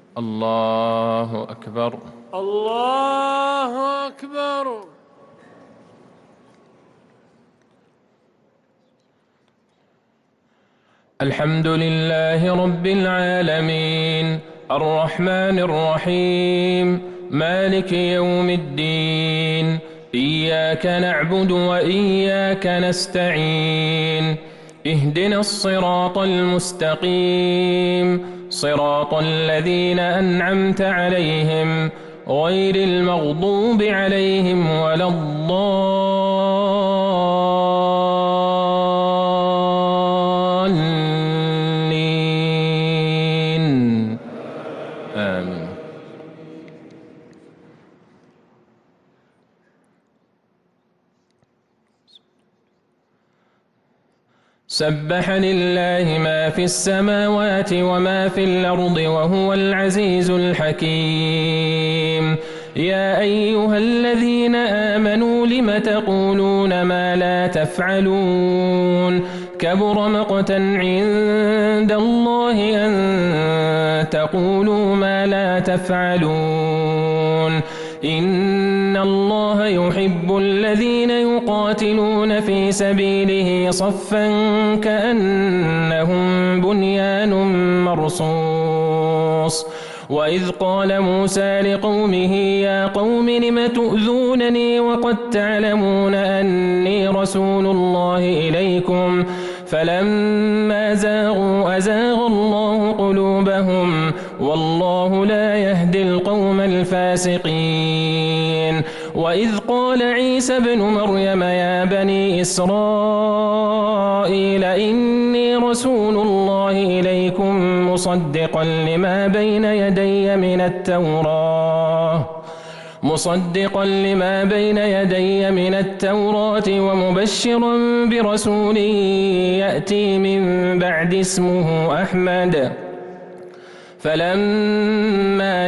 الله أكبر. الله أكبر. الحمد لله رب العالمين الرحمن الرحيم مالك يوم الدين إياك نعبد وإياك نستعين اهدنا الصراط المستقيم صراط الذين أنعمت عليهم غير المغضوب عليهم ولا الضالين آمين. سبح لله ما في السماوات وما في الأرض وهو العزيز الحكيم. يا أيها الذين آمنوا لم تقولون ما لا تفعلون كبر مقتا عند الله أن تقولوا ما لا تفعلون. إن الله يحب الذين يقاتلون في سبيله صفا كأنهم بنيان مرصوص. وإذ قال موسى لقومه يا قوم لم تؤذونني وقد تعلمون أني رسول الله إليكم فلما زاغوا أزاغ الله قلوبهم والله لا يهدي القوم الفاسقين. وإذ قال عيسى ابن مريم يا بني إسرائيل إني رسول الله إليكم مصدقا لما بين يدي من التوراة ومبشرا برسول يأتي من بعد اسمه أحمد. فلما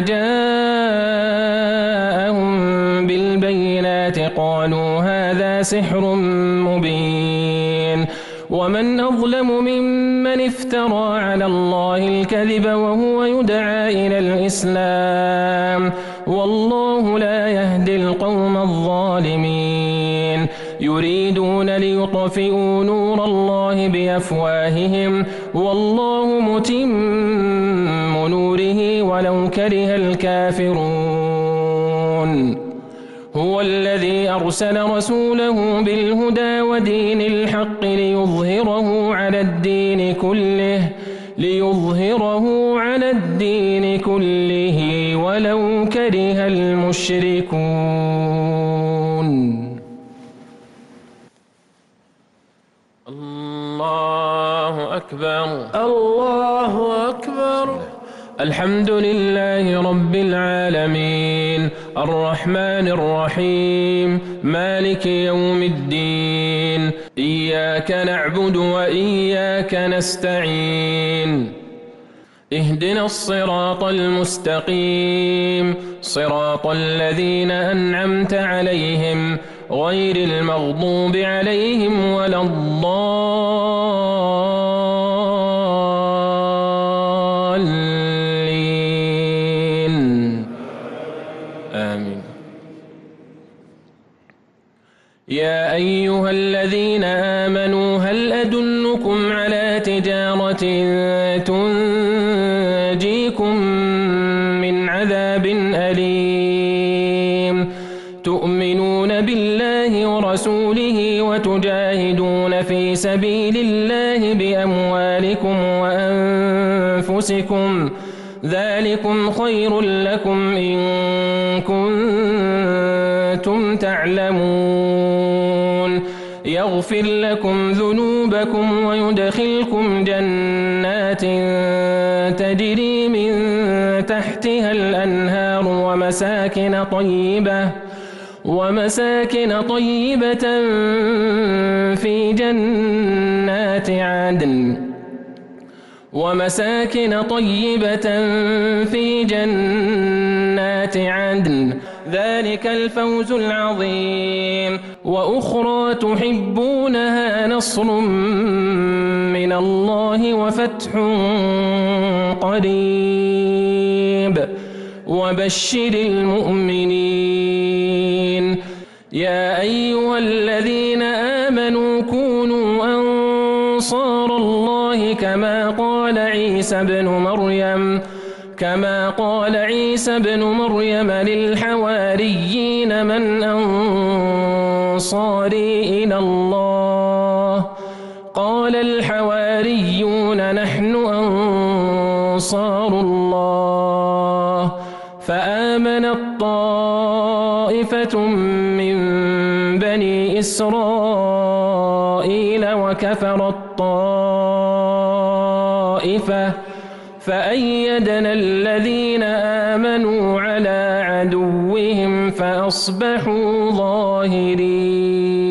جاءهم بالبينات قالوا هذا سحر مبين. ومن أظلم ممن افترى على الله الكذب وهو يدعى إلى الإسلام والله لا يهدي القوم الظالمين. يريدون ليطفئوا نور الله بأفواههم والله متم نوره ولو كره الكافرون. هو الذي أرسل رسوله بالهدى ودين الحق ليظهره على الدين كله ولو كره المشركون. الله أكبر. الله أكبر. الحمد لله رب العالمين الرحمن الرحيم مالك يوم الدين إياك نعبد وإياك نستعين اهدنا الصراط المستقيم صراط الذين أنعمت عليهم غير المغضوب عليهم ولا الضالين آمين. يا أيها الذين آمنوا هل أدلكم على تجارة تنجيكم من عذاب أليم تؤمنون بالله ورسوله وتجاهدون في سبيل الله بأموالكم وأنفسكم ذلكم خير لكم إن كنتم تعلمون. يغفر لكم ذنوبكم ويدخلكم جنات تجري من تحتها الأنهار ومساكن طيبة في جنات عدن ذلك الفوز العظيم. وأخرى تحبونها نصر من الله وفتح قريب وبشر المؤمنين يا أيها الذين آمنوا كونوا أنصار الله كما قال عيسى بن مريم للحواريين من أنصاري إلى الله قال الحواريون نحن أنصار الله فآمنت طائفة من بني إسرائيل وكفرت طائفة فأيدنا الذين آمنوا على عدوهم فأصبحوا ظاهرين.